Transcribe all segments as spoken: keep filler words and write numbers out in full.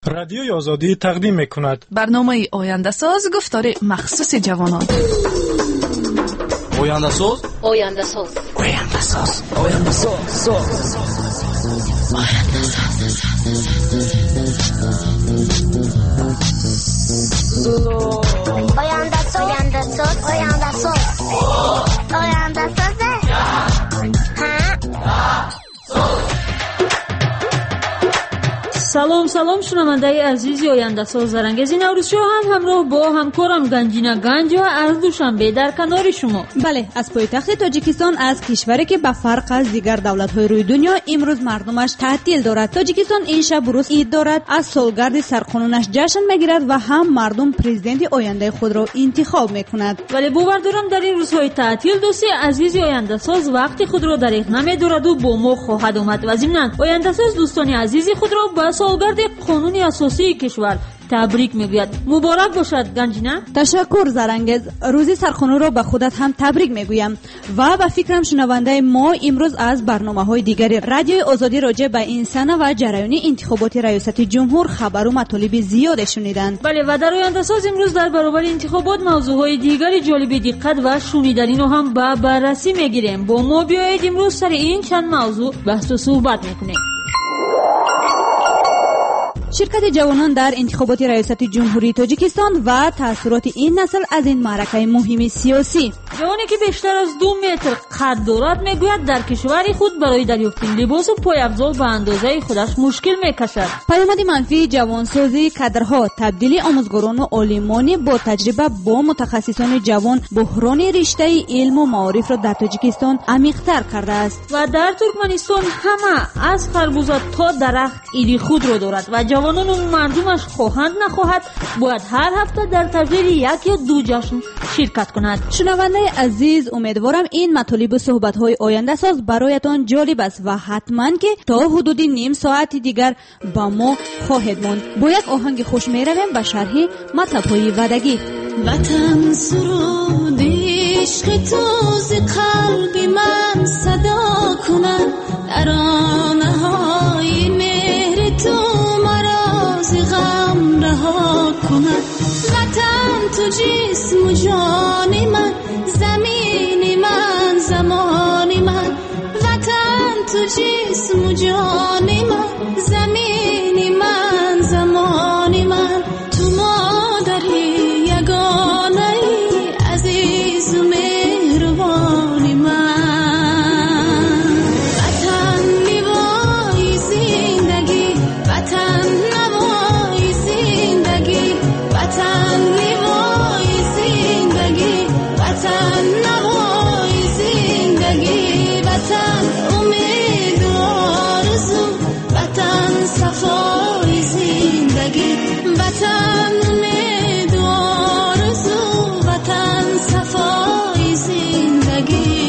رادیوی آزادی تقدیم می‌کند برنامه آینده ساز گفتار مخصوص جوانان. آینده ساز آینده ساز آینده ساز آینده ساز آینده ساز آینده ساز آینده ساز آینده ساز آینده ساز سلام سلام شنوندگان عزیزی آینده ساز زرنگز نوروز شو هم همراه با همکارم گنجینه گنج و از دوشنبه در کنار شما. بله، از پایتخت تاجیکستان، از کشوری که به فرق از دیگر دولت‌های روی دنیا امروز مردمش تعطیل دارد. تاجیکستان این شب روز عید دارد، از سالگرد سرقانونش جشن میگیرد و هم مردم پرزیدنت آینده خود را انتخاب میکند. ولی باور دارم در این روزهای تعطیل دوستی عزیزی آینده ساز وقتی خود را دریغ نمی‌دارد و با ما خواهد آمد و ضمناً آینده ساز دوستان عزیزی خود را به سالگرد قانونی اساسی کشور تبریک میگوید. مبارک باشد گنجینه. تشکر زرنگز. روزی سرخانو را به خودت هم تبریک میگویم و به فکرم شنونده ما امروز از برنامه‌های دیگری رادیوی آزادی راجع به این سنه و جریان انتخابات ریاست جمهور خبر و مطالب زیاد شنیدند. بله و در آینده ساز امروز در برابر انتخابات موضوعهای دیگری جالب دقت و شنیدنی رو هم به بررسی میگیریم. با ما بیایید امروز سر این چند موضوع بحث و صحبت میکنیم. شرکت جوانان در انتخابات ریاست جمهوری تاجیکستان و تأثیرات این نسل از این معرکه مهم سیاسی. جوانی که بیشتر از دو متر قد دارد میگوید در کشور خود برای دریافت لباس و پایافزار به اندازه خودش مشکل میکشد. پیامد منفی جوانسازی کادرها، تبدیل آموزگاران و عالمان با تجربه با متخصصان جوان، بحران رشته علم و معارف را در تاجیکستان عمیق‌تر کرده است. و در ترکمنستان همه از خربوزه تا درخت ایدی خود را دارد و جوانان و مردمش خواهند نخواهد باید هر هفته در تجلیل یک یا دو جشن شرکت کند. شنونده عزیز، امیدوارم این مطالب و صحبت‌های آینده ساز برایتان جالب است و حتما که تا حدود نیم ساعت دیگر با ما خواهد ماند. با یک آهنگ خوش می‌رویم به شرح مطلب‌های ودگی. وطن سرود عشق تو ز قلب من صدا کند، ترانه‌های مهر تو مرا ز غم رها کند. وطن تو جسم و جان من، زمین من زمان من. وطن تو جسم و جان من، زمین من زمان من. تو مادری یگانه ای، عزیز و مهربان من. وطن نیوای زندگی، وطن نوای زندگی. وطن نیوای زندگی، وطن نوای زندگی. وطن امید و آرزو، وطن صفای زندگی. وطن امید و آرزو، وطن صفای زندگی.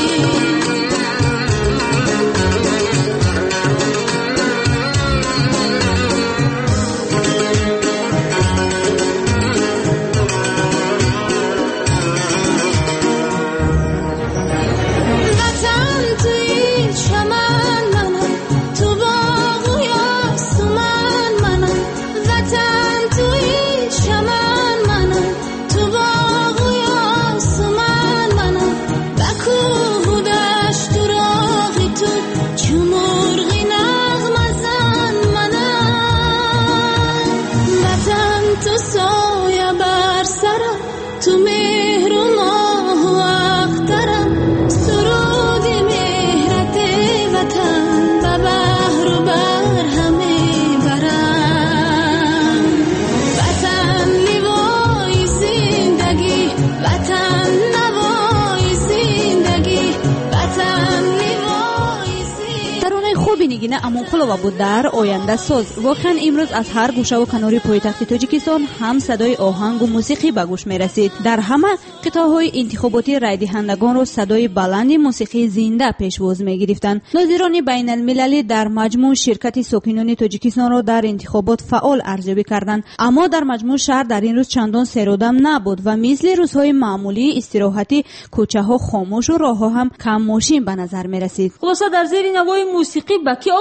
نه اما خلوه بود در آینده ساز. واقعا امروز از هر گوشه و کناری پایتخت تاجیکستان هم صدای آهنگ و موسیقی به گوش می رسید. در همه قطعه های انتخاباتی رای دهندگان را صدای بلند موسیقی زنده پیشواز می گرفتند. ناظران بین المللی در مجموع شرکت ساکنان تاجیکستان را در انتخابات فعال ارزیابی کردند، اما در مجموع شهر در این روز چندان سرودم نبود و مثل روزهای معمولی استراحتی کوچه ها خاموش و راه ها هم کم ماشین به نظر می رسید. خلاصه در زیر نوای موسیقی با کی آواز دادی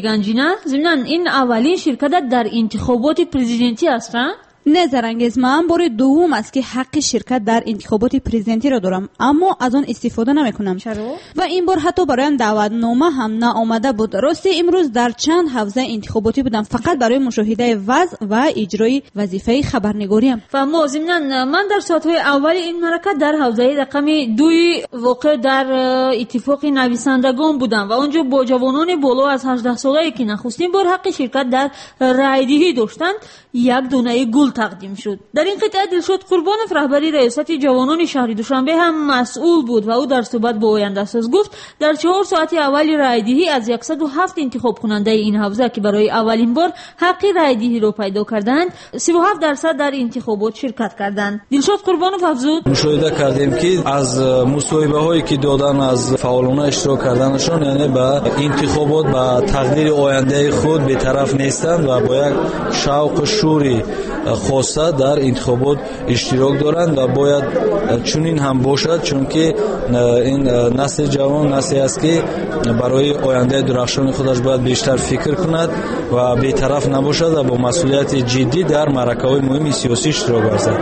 گنجینه. ضمن این اولین شرکت در انتخابات پرزیدنتی است. نه زرنگیز، من بار دوم است که حق شرکت در انتخابات پرزیدنتی را دارم، اما از آن استفاده نمیکنم. چرا؟ و این بار حتی برایم دعوتنامه هم نه آمده بود. راستی امروز در چند حوزه انتخاباتی بودم، فقط برای مشاهده وضع و اجرای وظیفه خبرنگاریم. و ما ضمن من در ساعت‌های اول این حرکت در حوزه رقم دوی واقع در اتفاق نویسندگان بودم و اونجا با جوانان بالا از هجده ساله که نخستین بار حق شرکت در رایدهی داشتند یک دونه گل تقدیم شد. در این قطعه دلشاد قربانов رهبری ریاست جوانان شهر دوشنبه هم مسئول بود و او در صحبت با آینده ساز گفت در چهار ساعت اول رایدهی از صد و هفت انتخاب کننده این حوزه که برای اولین بار حق رایدهی رو پیدا کردند، سی و هفت درصد در انتخابات شرکت کردند. دلشاد قربانov افزود: مشاهده کردیم که از مصاحبه هایی که دادن از فعالان اشتراک کردنشون، یعنی با انتخابات با تقدیر آینده خود بی‌طرف نیستند و با یک شوق و شوری خاصه در انتخابات اشتراک دارند و باید چنین هم باشد، چون که این نسل جوان نسلی است که برای آینده درخشان خودش باید بیشتر فکر کند و بی‌طرف نباشد و با مسئولیت جدی در معرکه‌های مهم سیاسی اشتراک ورزد.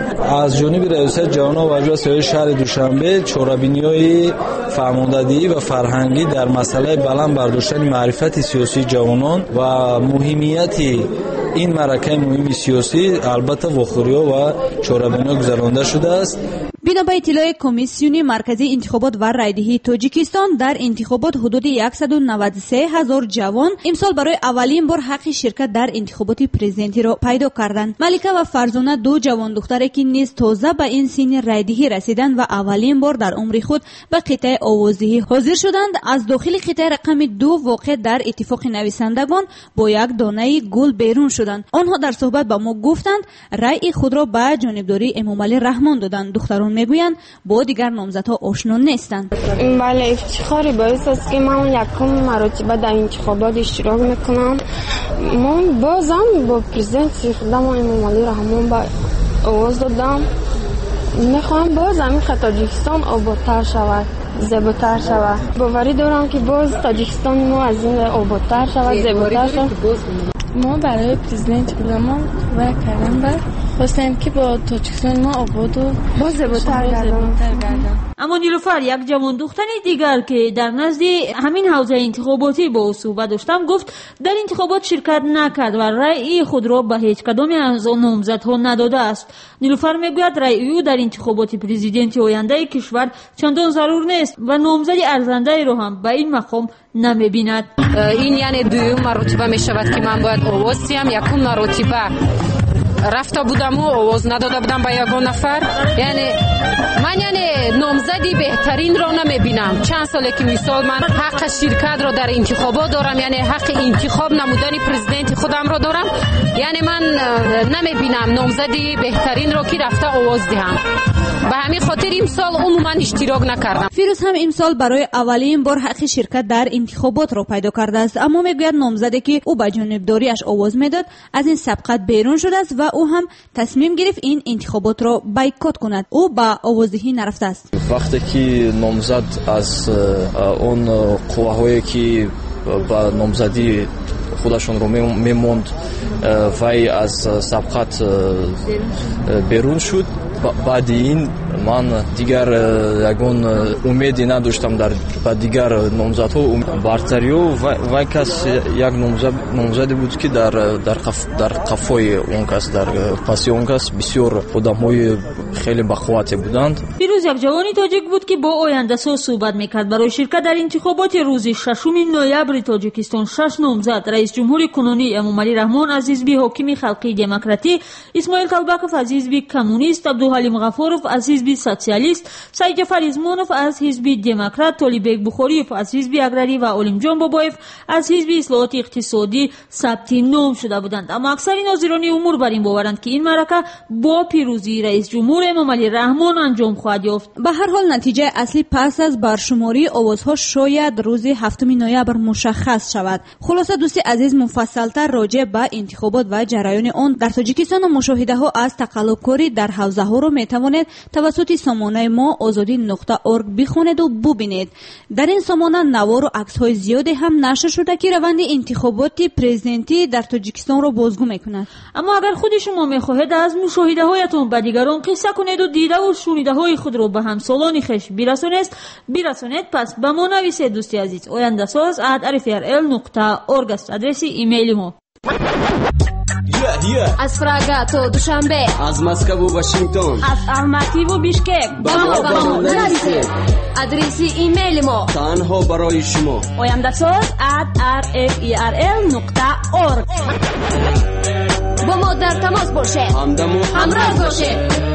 از جانب ریاست جوانان و اجرا سیاسی شهر دوشنبه چاره‌بینی‌های فرماندهی و فرهنگی در مسئله بلند برداشتن معرفت سیاسی جوانان و مهمیت این معرکه مهم سیاسی البته واخوریا و چاره‌بینی گذرانده شده است. بنا به اطلاع کمیسیون مرکزی انتخابات و رایدهی تاجیکستان، در انتخابات حدود صد و نود و سه هزار جوان امسال برای اولین بار حق شرکت در انتخابات پرزیدنتی را پیدا کردند. ملیکه و فرزانه دو جوان دختره که نیز تازه به این سن رایدهی رسیدند و اولین بار در عمر خود به قطعه آوازدهی حاضر شدند، از داخل قطعه رقم دو واقع در اتفاق نویسندگان با یک دانه گل بیرون شدند. آنها در صحبت با ما گفتند رأی خود را به جانبداری امامعلی رحمان دادند. دختران میگویند با دیگر نامزدها آشنا نیستند. بله، افتخاری باعث است که من یکم مرتبه در انتخابات اشتراک میکنم. من بازم با پرزیدنت خودم امامعلی رحمان با آواز دادم. میخوام باز همین تاجیکستان آبادتر شود، زیباتر شود. باوری دارم که باز تاجیکستان ما از این آبادتر شود، زیباتر شود. ما برای پرزیدنت بودم و کردم و خواستم که با تاجیکستان ما آباد و باز زیباتر گردم. اما نیلوفر، یک جوان دختر دیگر که در نزد همین حوزه انتخاباتی با او صحبت داشتم، گفت در انتخابات شرکت نکرد و رأی خود را به هیچ کدام از آن نامزدها نداده است. نیلوفر میگوید رأی او در انتخابات پرزیدنتی آینده کشور چندان ضرور نیست و نامزد ارزنده را هم به این مقام نمیبیند. این یعنی دوم مرتبه می شود که من باید آواز دهم. یکم مرتبه رفته بودم و آواز نداده بودم به یگان نفر. یعنی من یعنی نامزدی بهترین را نمیبینم. چند ساله که مثال من حق شرکت را در انتخابات دارم، یعنی حق انتخاب نمودن پرزیدنت خودم را دارم. یعنی من نمیبینم نامزدی بهترین را که رفته آواز دهم. به همین خاطر امسال عموما اشتراک نکردم. فیروز هم امسال برای اولین بار حق شرکت در انتخابات را پیدا کرده است، اما میگوید نامزدی که او به جانبداریش آواز میداد از این سبقت بیرون شده است و او هم تصمیم گرفت این انتخابات را بایکوت کند. او به آوازدهی نرفته است. وقتی که نامزد از اون قوه‌هایی که با نامزدی خودشون رو میموند وای از سبقت بیرون شد، بعد این من دیگر یگون امیدی نداشتم در با دیگر نامزدها. برتریو وای کس یک نامزد نامزدی بود که در در قف در قفای اون کس در پاسی اون کس بسیار آدمای خیلی بخواته بودند. فیروز یک جوانی تاجیک بود که با آینده ساز صحبت میکرد. برای شرکت در انتخابات روز ششم نوامبر تاجیکستان شش نامزد رئیس جمهوری کنونی امامعلی رحمان از حزب حاکم خلقی دموکراتی، اسماعیل کلبکوف از حزب کمونیست، عبدالحلیم غفاروف از حزب سوسیالیست، سعید جعفر ازمانوف از حزب دموکرات، طالبک بخاریوف از حزب اگرری و علیم جان بابایف از حزب اصلاحات اقتصادی ثبت نام شده بودند. اما اکثر ناظران امور بر این باورند که این معرکه با پیروزی رئیس جمهور امامعلی رحمان انجام خواهد یافت. به هر حال نتیجه اصلی پس از برشماری آوازها شاید روز هفتم نوامبر مشخص شود. خلاصه دوستی عزیز، مفصل‌تر راجع به انتخابات و جریان آن در تاجیکستان و مشاهده ها از تقلب‌کاری در حوزه ها را میتوانید توسط سامانه ما آزادی نقطه اورگ بخوانید و ببینید. در این سامانه نوار و عکس های زیادی هم نشر شده که روند انتخابات پرزیدنتی در تاجیکستان را بازگو میکند. اما اگر خود شما میخواهید از مشاهده هایتان به دیگران قصه کنید و دیده و شنیده های خود را به همسالان خویش برسانید برسانید پس به ما نویسید. دوستی عزیز، آینده ساز ات ار اف ار ال نقطه اورگ است ادرس ایمیل ما. از پراگا تا دوشنبه، از مسکو و واشنگتن، از الماتی و بیشکک با ما با ما نویسید. ادرس ایمیل ما تنها برای شما آینده ساز ات ار اف ار ال نقطه اورگ. با ما در تماس باشید، همدم و همراه باشید.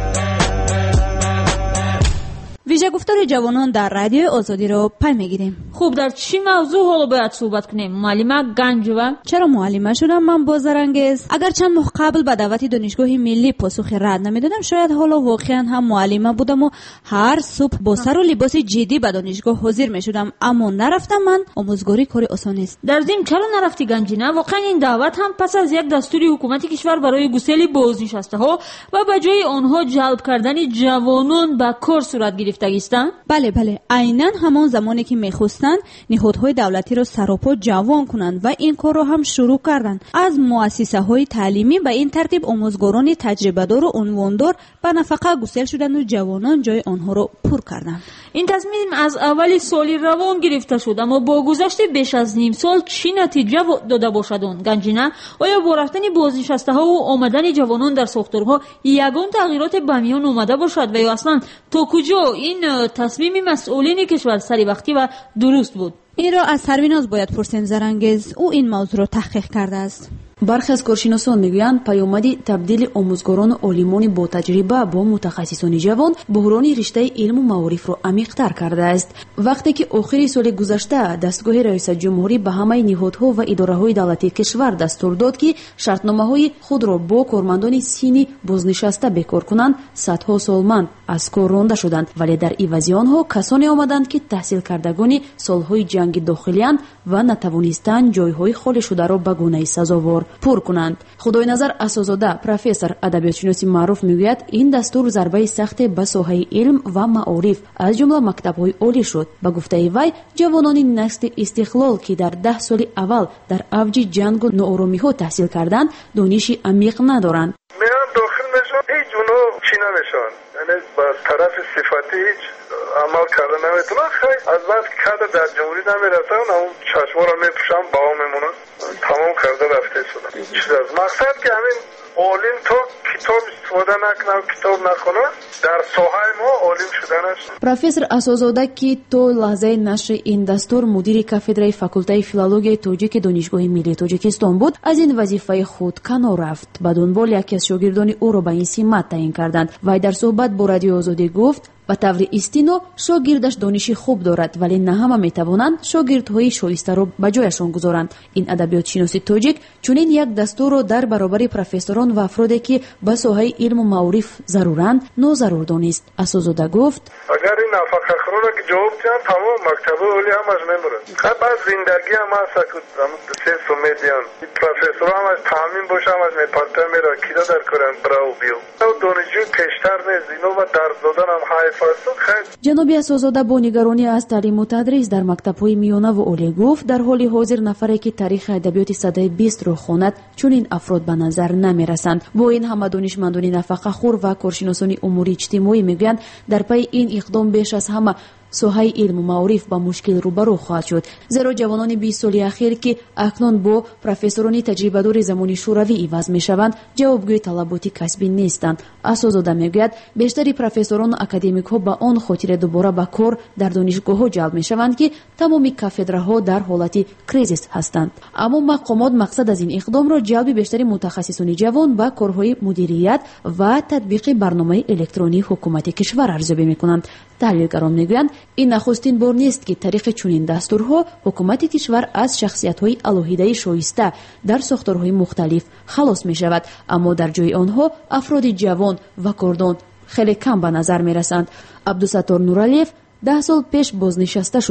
ویژه گفتار جوانان در رادیو آزادی را پی میگیریم. خوب، در چی موضوع حالا باید صحبت کنیم؟ معلمه گنجوه. چرا معلمه شدم من بازرنگیز؟ اگر چند ماه قبل به دعوت دانشگاه ملی پاسخ رد نمیدادم شاید حالا واقعا هم معلمه بودم و هر صبح با سر و لباس جدی به دانشگاه حاضر میشدم. اما نرفتم. من آموزگاری کار آسان است. در ضمن چرا نرفتی گنجینه؟ واقعا این دعوت هم پس از یک دستور حکومت کشور برای گسیل بازنشسته ها و به جای آنها جلب کردن جوانان به کار صورت گرفت. بله بله، عیناً همان زمانی که میخواستند نهادهای دولتی را سراپا جوان کنند و این کار را هم شروع کردند. از مؤسسه های تعلیمی به این ترتیب آموزگاران تجربه دار و عنواندار به نفقه گسیل شدند و جوانان جای آنها را پر کردند. این تصمیم از اول سال روان گرفته شد، اما با گذشت بیش از نیم سال چی نتیجه داده باشد؟ گنجینه، آیا با رفتن بازنشسته ها و آمدن جوانان در ساختارها یگان تغییرات به میان آمده باشد و یا اصلا تا کجا این تصمیم مسئولین کشور سری وقتی و درست بود؟ این را از سرویناز باید پرسیم زرنگیز. او این موضوع را تحقیق کرده است. برخی از کارشناسان میگویند پیامد تبدیل آموزگاران و عالمان با تجربه با متخصصان جوان بحران رشته علم و معارف را عمیق‌تر کرده است. وقتی که آخر سال گذشته دستگاه رئیس جمهوری به همه نهادها و اداره‌های دولتی کشور دستور داد که شرطنامه‌های خود را با کارمندان سینی بازنشسته بکار کنند، صدها سالمند از کار رانده شدند، ولی در عوض آنها کسانی آمدند که تحصیل کردگان سالهای جنگ داخلی‌اند و نتوانستند جایهای خالی شده را به گونه سزاوار پر کنند. خدای نظر اساس‌زاده پروفسور ادبیات شناسی معروف میگوید این دستور ضربه سخت به ساحه علم و معارف از جمله مکتب‌های عالی شد. با گفته وی جوانان نسل استقلال که در ده سال اول در اوج جنگ و ناآرامی‌ها تحصیل کردند دانش عمیق ندارند. میان داخل میشن هیچ اونو چی نمیشن، یعنی با طرف صفتی هیچ عمل کردن نمیتونن. خیلی از بعد که کده در جمهوری نمیرسن اون چشما را میپوشن با هم میمونن، تمام کرده رفته شدن. چیز از مقصد که همین عالم تو کتاب استفاده نکنه و کتاب نخونه در ساحه ما عالم شدنش. پروفسور اساس‌زاده که تو لحظه نشر این دستور مدیر کافدرای فاکولته فیلولوژی تاجیک دانشگاه ملی تاجیکستان بود، از این وظیفه خود کنار رفت. به دنبال یکی از شاگردان او را به این سمت تعیین کردند. وی در صحبت با رادیو آزادی گفت به طور استثنا شاگردش دانشی خوب دارد ولی نه همه میتوانند شاگردهای شایسته را به جایشان گذارند. این ادبیات شناسی تاجیک چنین یک دستور را در برابر پروفسوران و افرادی که به ساحه علم و معارف ضرورند ناضرور دانست. اساس‌زاده گفت اگر این نفقه‌خوارا که جواب دهند تمام مکتب عالی همش میبرند. خب بعد زندگی هم هست که سه سو میدیان پروفسور هم از تامین باشه هم از میپرته میره کیدا در کارن براو بیو دانشجو پیشتر نیست اینو و در دادن هم حیف است. جناب اساس‌زاده با نگرانی از تعلیم و تدریس در مکتب‌های میانه و عالی گفت در حال حاضر نفری که تاریخ ادبیات سده بیست را خواند چون این افراد به نظر نمیرسند. با این همه دانشمندان نفقه‌خوار و کارشناسان امور اجتماعی میگویند در پی این اقدام بیش از همه ساحه علم و معارف با مشکل روبرو خواهد شد، زیرا جوانان بیست سالی اخیر که اکنون با پروفسوران تجربه دار زمانی شوروی عوض میشوند جوابگوی طلبات کسبی نیستند. اساس‌زاده میگوید بیشتری پروفسوران اکادمیک ها با آن خاطر دوباره به کار در دانشگاه ها جلب میشوند که تمامی کافدرها در حالت کریزیس هستند. اما مقامات مقصد از این اقدام را جلب بیشتری متخصصان جوان با کارهای مدیریت و تطبیق برنامه الکترونی حکومت کشور ارزیابی میکنند. تحلیلگران میگویند این نخستین بار نیست که طریق چنین دستورها حکومت کشور از شخصیت‌های الهیده شایسته در ساختارهای مختلف خلاص می‌شود، اما در جای آنها افراد جوان و کردان خیلی کم به نظر می‌رسند. عبدالستار نورالیف ده سال پیش بازنشسته شده است.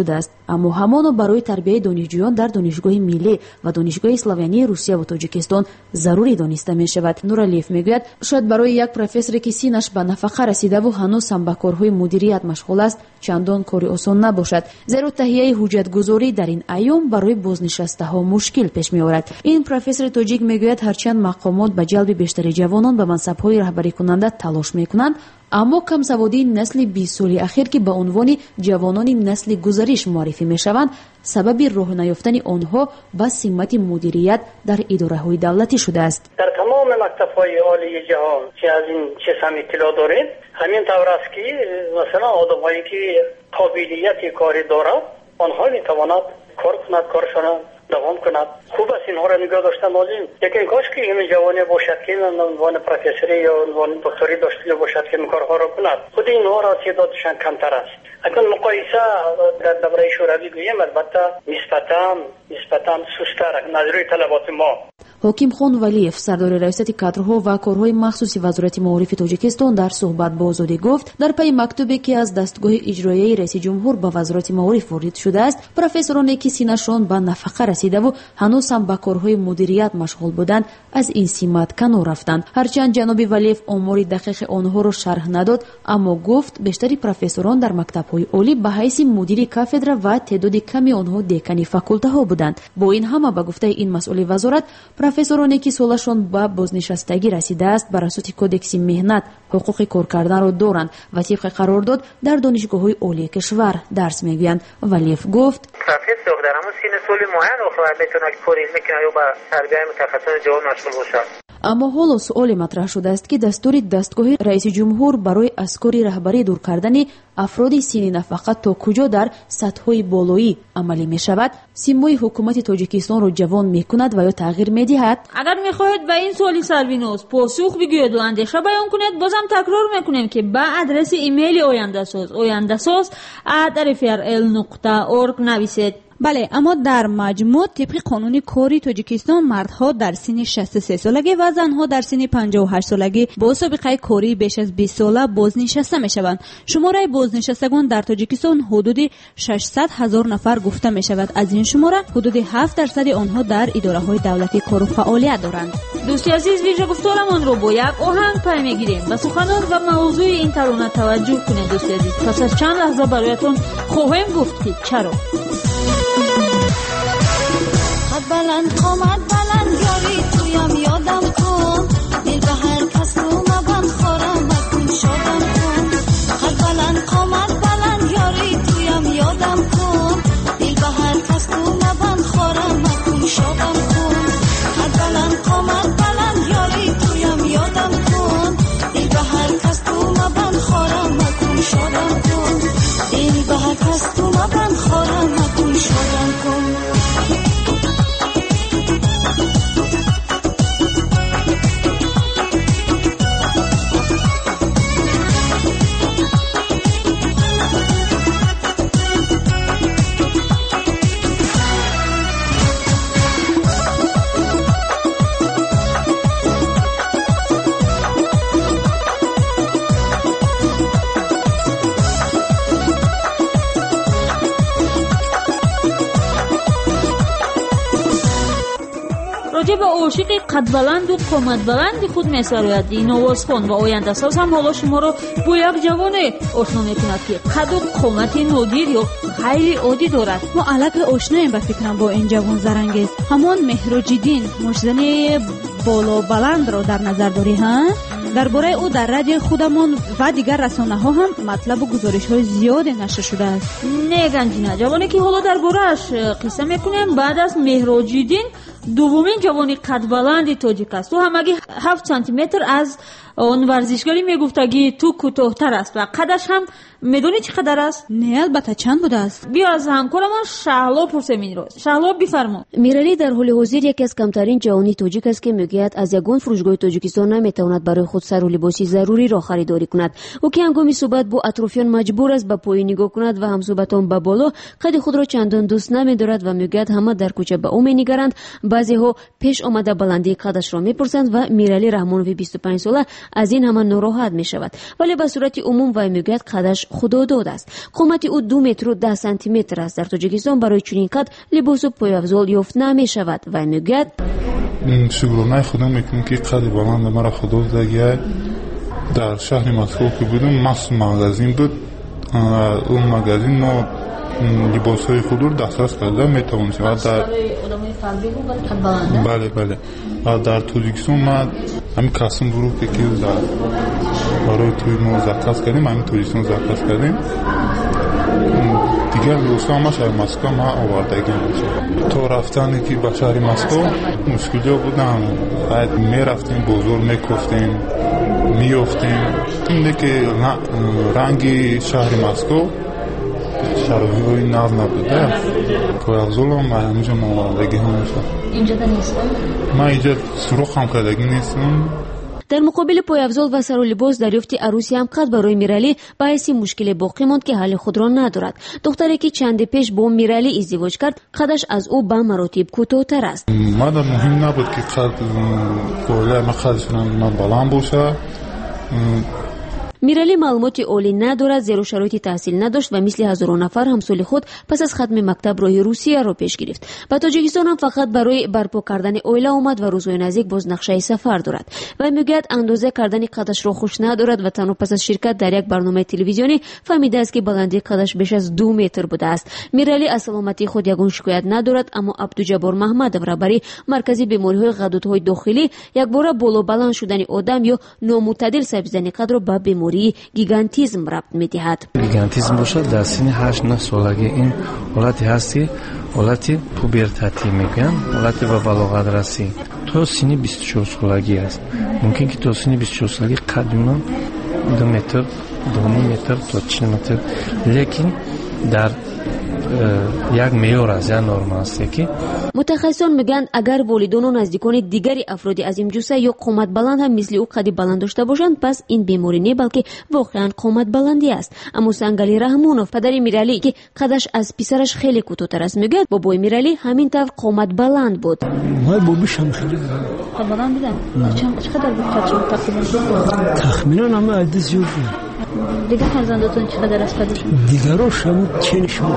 аммо ҳамоно барои тарбияи донишҷӯён дар донишгоҳи миллӣ ва донишгоҳи славянии русия ва тоҷикистон зарурӣ дониста мешавад. Нуралиев мегӯяд, шояд барои як профессоре ки синаш ба нафақа расидаву ҳанӯз ҳам ба корҳои мудирият машғул аст, чандон кори осон набошад, зеро таҳияи ҳуҷҷатгузорӣ дар ин айём барои бознишастаҳо мушкил пеш меорад. ин профессори тоҷик мегӯяд, ҳарчанд мақомот ба ҷалби бештари ҷавонон ба мансабҳои раҳбарикунанда талош мекунанд, аммо камсаводии насли бист соли ахир ки ба унвони ҷавонони насли гузариш муаррифӣ мешаванд, сабаби роҳ наёфтани онҳо ба симати мудирият дар идораҳои давлатӣ шудааст. дар тамоми мактабҳои олии ҷаҳон ки аз ин чиз ҳам иттилоъ дорем, ҳамин тавр аст ки масалан одамҳое ки қобилияти кори дорад, онҳо метавонад кор кунад, коршона давом кунад. хуб аст инҳоро нигоҳ доштан лозим. лекин кошки ин ҷавоне бошад ки унвони профессорӣ ё унвони докторӣ дошта бошад ки ин корҳоро кунад. худи инҳоро теъдодшан камтар аст. акун муқоиса дар давраи шӯравӣ гӯем, албатта нисбатан нисбатан сустар назари талаботи мо. ҳокимхон валиев, сардори раисати кадрҳо ва корҳои махсуси вазорати маорифи тоҷикистон, дар суҳбат бо озодӣ гуфт, дар пайи мактубе ки аз дастгоҳи иҷроияи раиси ҷумҳур ба вазорати маориф ворид шудааст, профессороне ки синашон ба нафақа расидаву ҳанӯз ҳам ба корҳои мудирият машғул буданд, аз ин симат канор рафтанд. ҳарчанд ҷаноби валиев омори дақиқи онҳоро шарҳ надод, аммо гуфт бештари профессорон дар мактабҳои олӣ ба ҳайси мудири кафедра ва теъдоди ками онҳо декани факултаҳо буданд. бо ин ҳама ба гуфтаи ин масъули вазорат, профессороне ки солашон ба бознишастагӣ расидааст бар асоси кодекси меҳнат ҳуқуқи кор карданро доранд ва тибқи қарордод дар донишгоҳҳои олии кишвар дарс мегӯянд. валиев гуфт, профессор дар ҳамон синни соли муайян метавонад кори мекунад ё ба тарбияи мутахассисони ҷавон машғул бошад. аммо ҳоло суоле матраҳ шудааст ки дастури дастгоҳи раиси ҷумҳур барои аз кори раҳбарӣ дур кардани афроди синни нафақа то куҷо дар сатҳҳои болоӣ амалӣ мешавад, симои ҳукумати тоҷикистонро ҷавон мекунад ва ё тағйир медиҳад. агар мехоҳед ба ин суоли сарвиноз посух бигӯед ва андеша баён кунед, бозам такрор мекунем ки ба адреси имейли ояндасоз ояндасоз at r f r l нуқта org нависед. бале, аммо дар маҷмӯъ тибқи қонуни кори тоҷикистон мардҳо дар синни шасту се солагӣ ва занҳо дар синни панҷоҳу ҳашт солагӣ бо собиқаи корӣ беш аз бист сола бознишаста мешаванд. шумораи бознишастагон дар тоҷикистон ҳудуди шашсад ҳазор нафар гуфта мешавад. аз ин шумора ҳудуди ҳафт дарсади онҳо дар идораҳои давлатӣ кору фаъолият доранд. дӯсти азиз, виҷа гуфторамонро бо як оҳанг пай мегирем. ба суханон ва мавзӯи ин тарона таваҷҷӯҳ кунед дӯсти азиз. пас аз чанд лаҳза бароятон хоҳем гуфт ки чаро. بلند قامت بلند یاری تویم یادم کن دل به هر کس تو مبند خورم مکن شادم کن قد بلند قامت بلند یاری تویم یادم کن دل به هر کس تو مبند خورم مکن شادم کن قد بلند قامت بلند یاری تویم یادم کن دل به هر کس تو مبند خورم مکن شادم کن دل به هر کس تو مبند خورم مکن شادم کن. راجع به عاشق قد بلند و قامت بلند خود می‌سراید این آوازخوان و آینده‌ساز هم حالا شما رو با یک جوان آشنا می‌کند که قد و قامت نادر یا خیلی عادی دارد. ما الک آشناییم به فکرم با این جوان زرنگیز. همان مهراجدین مجزنه بالا بلند را در نظر داری ها؟ درباره او در رادیو خودمان و دیگر رسانه‌ها هم مطلب و گزارش‌های زیاد نشر شده است. نه گنجینه، جوانی که حالا درباره‌اش قصه می‌کنیم بعد از مهراجدین دومین جوانی قد بلند تاجیک است. تو همگی هفت سانتی متر از اون ورزشکاری میگفتگی تو کوتاه‌تر است و قدش هم میدونی چقدر است؟ نه البته چند بوده است؟ بیا از همکارمان شهلا پرسیم این روز. شهلا بفرما. میرالی در حال حاضر یکی از کمترین جوانی تاجیک است که میگوید از یگان فروشگاه تاجیکستان نمیتواند برای خود سر و لباسی ضروری را خریداری کند. او که هنگام صحبت با اطرافیان مجبور است به پایین نگاه کند و همصحبتان به بالا قد خود را چندان دوست نمی‌دارد و میگوید همه در کوچه به او می‌نگرند. баъзеҳо пеш омада баландии қадашро мепурсанд ва Мирали Раҳмонови бисту панҷ сола аз ин ҳама нороҳат мешавад, вале ба сурати умум вай мегӯяд қадаш худодод аст. қомати ӯ ду метру даҳ сантиметр аст. Дар Тоҷикистон барои чунин қад либосу пойафзол ёфт намешавад. Вай мегӯяд: шукронаи худо мекунам ки қади баланда мара худо додагия. дар шаҳри Москва ки будем махсус магазин буд. он магазин мо либосҳои худро дастрас карда метавонистем. бале бале дар Тоҷикистон ма ҳамин касм фурӯхте ки барои тӯи мо заказ кардем, ҳамин Тоҷикистон заказ кардем. дигар либосҳо ҳама шаҳри Москва ма овардагим. то рафтане ки ба шаҳри Москва мушкилиё будам. мерафтем бозор мекофтем, меёфтем. ине ки ранги шаҳри Москва шароҳиҳои нав набуда. пойафзолам ҳамиҷо овардагӣ ҳам мешавад. инҷода нестам? ман инҷа сурохам кардагӣ нестам. дар муқобили пойафзол ва сарулибос дарёфти арӯси ҳам қад барои Мирали ба ҳайси мушкиле боқӣ монд ки ҳалли худро надорад. духтаре ки чанде пеш бо Мирали издивоҷ кард, қадаш аз ӯ ба маротиб кӯтоҳтар аст. мада муҳим набуд ки қад оилаи ма қадшон ман баланд боша. Мирали маълумоти олӣ надорад, зеро шароити таҳсил надошт ва мисли ҳазорон нафар ҳамсоли худ пас аз хатми мактаб роҳи Русияро пеш гирифт. ба Тоҷикистон ҳам фақат барои барпо кардани оила омад ва рӯзҳои наздик боз нақшаи сафар дорад. Вай мегӯяд андоза кардани қадашро хуш надорад ва танҳо пас аз ширкат дар як барномаи телевизионӣ фаҳмидааст ки баландии қадаш беш аз ду метр будааст. Мирали аз саломатии худ ягон шикоят надорад, аммо Абдуҷаббор Маҳмадов раҳбари маркази бемориҳои ғадудҳои дохилӣ якбора болобаланд шудани одам ё номӯътадил сабзидани қадро ба бемории гигантизм рабт медиҳад. гигантизм бошад дар синни ҳашт нӯҳ солагӣ ин ҳолате ҳаст ки ҳолати пубертатӣ мегӯянд, ҳолати ба балоғатрасӣ. то синни бисту чор солагӣ аст. мумкин ки то синни бисту чор солагӣ қадди ман ду метр, ду метр то чил метр, лекин дар як меъёр аст, як норма аст ки мутахассисон мегӯянд агар волидону наздикони дигари афроди азимҷуса ё қоматбаланд ҳам мисли ӯ қадди баланд дошта бошанд, пас ин беморӣ не балки воқеан қоматбаландӣ аст. аммо Сангали Раҳмонов, падари Мирали ки қадаш аз писараш хеле кӯтоҳтар аст, мегӯяд бобои Мирали ҳамин тавр қоматбаланд буд. май бобишам хеле баланд будам. чақадар буд қадшон тахминан? тахминан ҳама айди зиёд буд. дигар фарзандотон чиқадар аст қадшон? дигаро шаму ченишмо.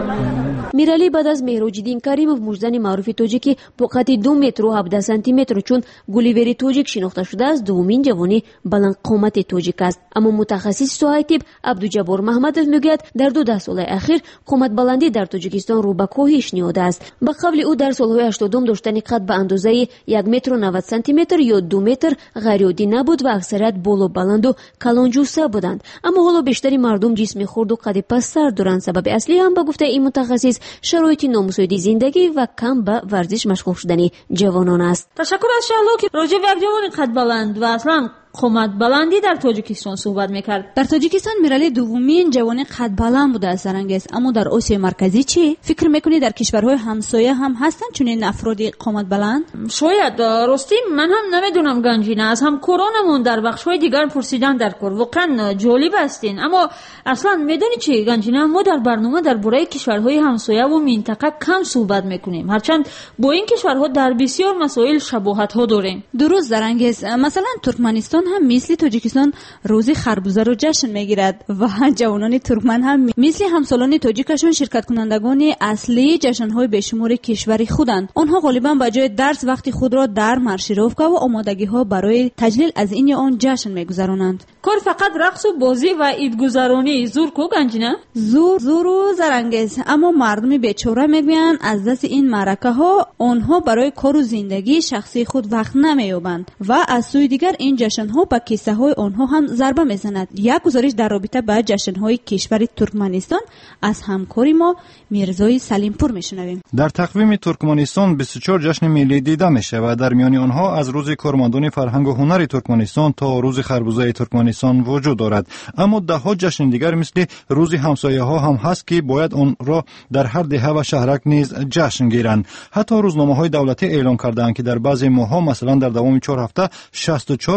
Мирали баъд аз Меҳроҷиддин Каримов, муждани маъруфи тоҷикӣ бо қадди ду метру ҳабдаҳ сантиметр чун Гулливери тоҷик шинохта шудааст, дуввумин ҷавони баландқомати тоҷик аст. аммо мутахассиси соҳаи тиб Абдуҷаббор Маҳмадов мегӯяд, дар ду даҳ солаи ахир қоматбаландӣ дар Тоҷикистон рӯ ба коҳиш ниҳодааст. ба қавли ӯ дар солҳои ҳаштодум доштани қад ба андозаи як метру навад сантиметр ё ду метр ғайриоддӣ набуд ва аксарият болобаланду калонҷуса буданд. аммо ҳоло бештари мардум ҷисми хурду қадди пасттар доранд. сабаби аслӣ ҳам ба гуфтаи ин мутахассис шароити номусоиди зиндагӣ ва кам ба варзиш машғул шудани ҷавонон аст. ташаккур аз Шаҳло ки роҷи ба як ҷавони қадбаланд ва аслан қоматбаландӣ дар Тоҷикистон суҳбат мекард. дар Тоҷикистон Мирали дуввумин ҷавони қадбаланд будааст. Зарангез, аммо дар Осиёи марказӣ чӣ? фикр мекунӣ дар кишварҳои ҳамсоя ҳам ҳастанд чунин афроди қоматбаланд? шояд. ростӣ ман ҳам намедонам ганҷина. аз ҳамкоронамон дар бахшҳои дигар пурсидан дар кор. воқеан ҷолиб астин. аммо аслан медонӣ чӣ ганҷина, мо дар барнома дар бораи кишварҳои ҳамсояву минтақа кам суҳбат мекунем, ҳарчанд бо ин кишварҳо дар бисёр масоил шабоҳатҳо дорем. дуруст Зарангез. масалан Туркманистон هم مثل تاجیکستان روز خربوزه رو جشن میگیرد و جوانان ترکمن هم مثل همسالان تاجیکشون شرکت کنندگان اصلی جشن‌های بیشمار کشور خودند. آنها غالبا به جای درس وقتی خود را در مارشیروفکا و آمادگی‌ها برای تجلیل از این آن جشن میگذرانند. کار فقط رقص و بازی و ایدگذرانی زور کو گنجینه؟ زور زور و زرنگز. اما مردم بیچاره میگویند از دست این معرکه ها آنها برای کار و زندگی شخصی خود وقت نمییابند و از سوی دیگر این جشن ها به کیسه های آنها هم ضربه میزند. یک گزارش در رابطه با جشن های کشور ترکمنستان از همکاری ما میرزای سلیمپور میشنویم. در تقویم ترکمنستان بیست و چهار جشن ملی دیده میشه و در میان آنها از روز کارمندان فرهنگ و هنر ترکمنستان تا روز خربوزه ترکمنستان وجود دارد. اما ده ها جشن دیگر مثل روز همسایه ها هم هست که باید آن را در هر دهه و شهرک نیز جشن گیرند. حتی روزنامه های دولتی اعلام کردند که در بعضی ماه‌ها مثلا در دوام چهار هفته شصت و چهار رویداد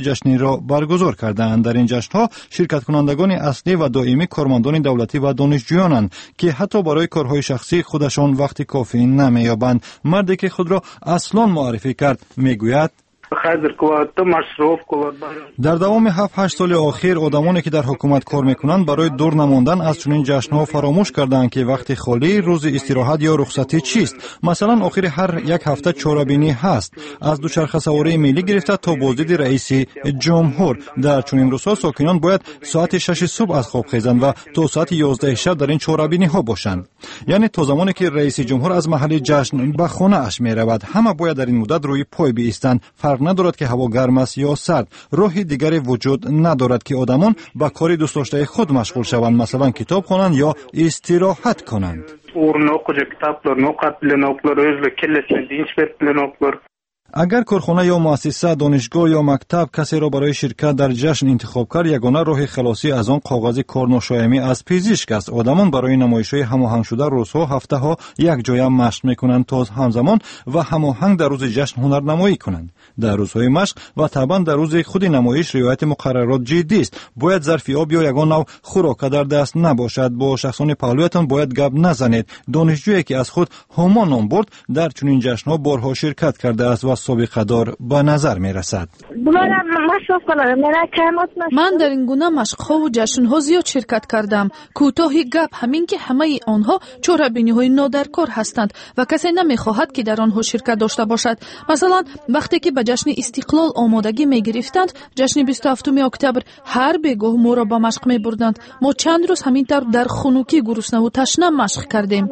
جشنی را برگزار کردند. در این جشن‌ها شرکت کنندگان اصلی و دائمی کارمندان دولتی و دانشجویانند که حتی برای کارهای شخصی خودشان وقت کافی نمی‌یابند. مردی که خود را اصلاً معرفی کرد میگوید در دوام هفت هشت سال اخیر آدمانی که در حکومت کار میکنند برای دور نماندن از چنین جشن‌ها فراموش کردند که وقت خالی، روز استراحت یا رخصتی چیست. مثلا آخر هر یک هفته چهاربینی هست، از دوچرخه سواری ملی گرفته تا بازدید رئیس جمهور. در چنین روزها ساکنان باید ساعت شش صبح از خواب خیزند و تا ساعت یازده شب در این چهاربینی ها باشند. یعنی تا زمانی که رئیس جمهور از محل جشن به خانه اش میرود همه باید در این مدت روی پای بایستند. فرق ندارد که هوا گرم است یا سرد. راه دیگری وجود ندارد که آدمان با کار دوست داشته خود مشغول شوند، مثلا کتاب خوانند یا استراحت کنند. اگر کارخانه یا مؤسسه، دانشگاه یا مکتب کسی را برای شرکت در جشن انتخاب کرد، یگانه راه خلاصی از آن کاغذ کار ناشایمی از پزشک است. آدمان برای نمایش‌های هماهنگ شده روزها، هفته‌ها یک جای مشق می‌کنند تا همزمان و هماهنگ در روز جشن هنرنمایی کنند. در روزهای مشق و طبعا در روز خود نمایش رعایت مقررات جدی است. باید ظرف آب یا یگان نوع خوراک در دست نباشد. با شخصان پهلویتان باید گپ نزنید. دانشجویی که از خود همان نام برد در چنین جشن‌ها بارها شرکت کرده است و سابقه دار به نظر می رسد. من در این گونه مشق‌ها و جشن‌ها زیاد شرکت کردم. کوتاهی گپ همین که همه آنها چهاربینی‌های نادرکار هستند و کسی نمی‌خواهد که در آنها شرکت داشته باشد. مثلا وقتی که به جشن استقلال آمادگی می‌گرفتند، جشن بیست و هفتم اکتبر، هر بگاه ما را به مشق می‌بردند. ما چند روز همینطور در خنوکی گرسنه و تشنه مشق کردیم.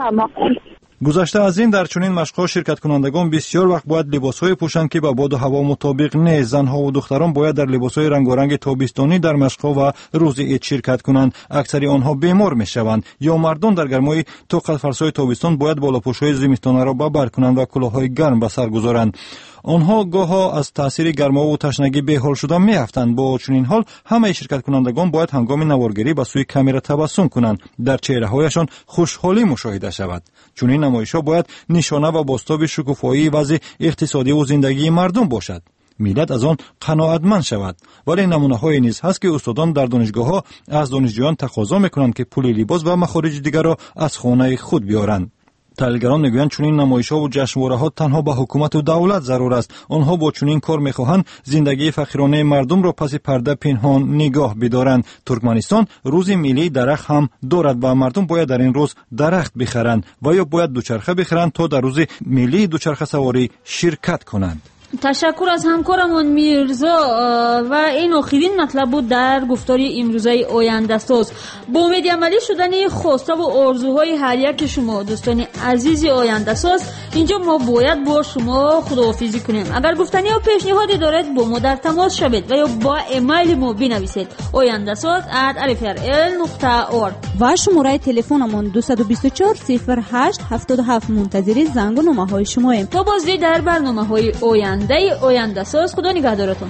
گذشته از این در چنین مشق‌ها شرکت کنندگان بسیار وقت باید لباس‌های پوشند که با باد و هوا مطابق نیست. زن‌ها و دختران باید در لباس‌های رنگارنگ تابستانی در مشق‌ها و روز عید شرکت کنند. اکثر آنها بیمار می‌شوند. یا مردان در گرمای طاقت فرسای تابستان باید بالاپوش‌های زمستانه را به بر کنند و کلاه‌های گرم به سر گذارند. آنها گاهی از تاثیر گرما و تشنگی بی‌حال شده می‌افتند. با چنین حال همه شرکت کنندگان باید هنگام نوارگری به سوی کامera تبسم کنند. در چهره‌هایشان خوشحالی مشاهده شود. چنین نمایش‌ها باید نشانه و بازتاب شکوفایی وضع اقتصادی و زندگی مردم باشد. ملت از آن قناعتمند شود. ولی نمونه‌های نیز هست که استادان در دانشگاه‌ها از دانشجویان تقاضا می‌کنند که پول لباس و مخارج دیگر را از خانه خود بیارند. تحلیلگران میگویند چنین نمایش‌ها و جشنواره‌ها تنها به حکومت و دولت ضرور است. آنها با چنین کار می‌خواهند زندگی فقیرانه مردم را پس پرده پنهان نگاه بدارند. ترکمنستان روز ملی درخت هم دارد و مردم باید در این روز درخت بخرند و یا باید دوچرخه بخرند تا در روز ملی دوچرخه سواری شرکت کنند. تشکر از همکارمون میرزا و این آخرین مطلب بود در گفتار امروزه آینده ساز. با امید عملی شدن خواسته و آرزوهای هر یک شما دوستان عزیز آینده ساز، اینجا ما باید با شما خداحافظی کنیم. اگر گفتنی و پیشنهادی دارید با ما در تماس شوید و یا با ایمیل ما بنویسید آینده ساز ات ار اف ار ال نقطه اور و شماره تلفنمون دو دو چهار صفر هشت هفت هفت منتظر زنگ و نامه های شماییم. تا بازدید در برنامه های آینده آینده ساز. خدا نگهدارتون.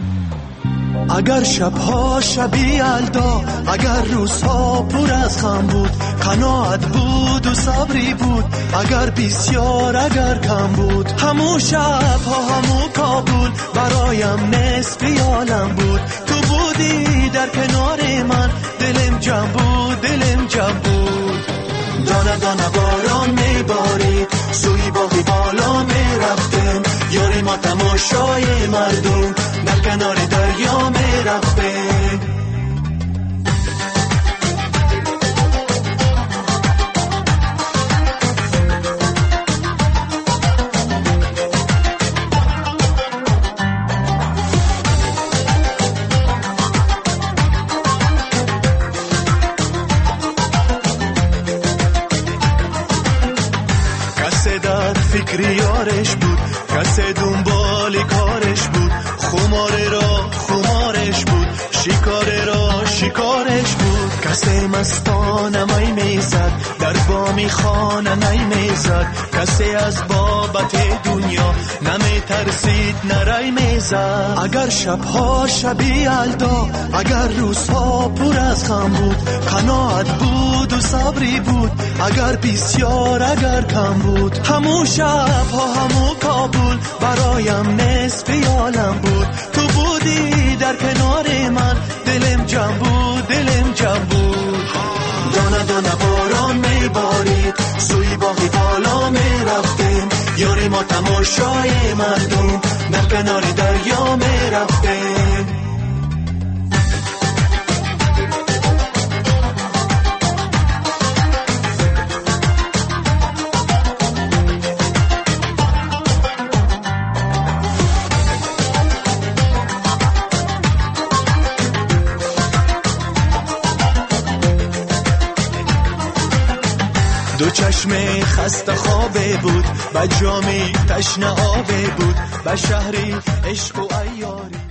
اگر شبها شبی یلدا، اگر روزها پر از غم بود، قناعت بود و صبری بود، اگر بسیار اگر کم بود، همو شبها همو کابل برایم نصف عالم بود. تو بودی در کنار من، دلم جمع بود دلم جمع بود. دانه دانه باران میبارید، سوی باقی بالا میرفتم، یاری ما تماشای مردم در کنار دریا میرفتم. کسی در فکر یارش بود، کسی دنبال کارش بود، خماره را خمارش بود، شکاره را شکارش بود. کسی مستانه می میزد، در بامی خانه نی میزد، کسی از بابت دنیا نمی ترسید نرای میزد. اگر شبها شبی یلدا، اگر روزها پر از غم بود، قناعت بود و صبری بود، اگر بسیار اگر کم بود، همو شبها همو کابل برایم نصف عالم بود. تو بودی در کنار ما تماشای مردم در کنار دریا می رفتیم. دو چشم خسته خوابه بود، با جامی تشنه آبه بود، با شهری عشق و عیاری.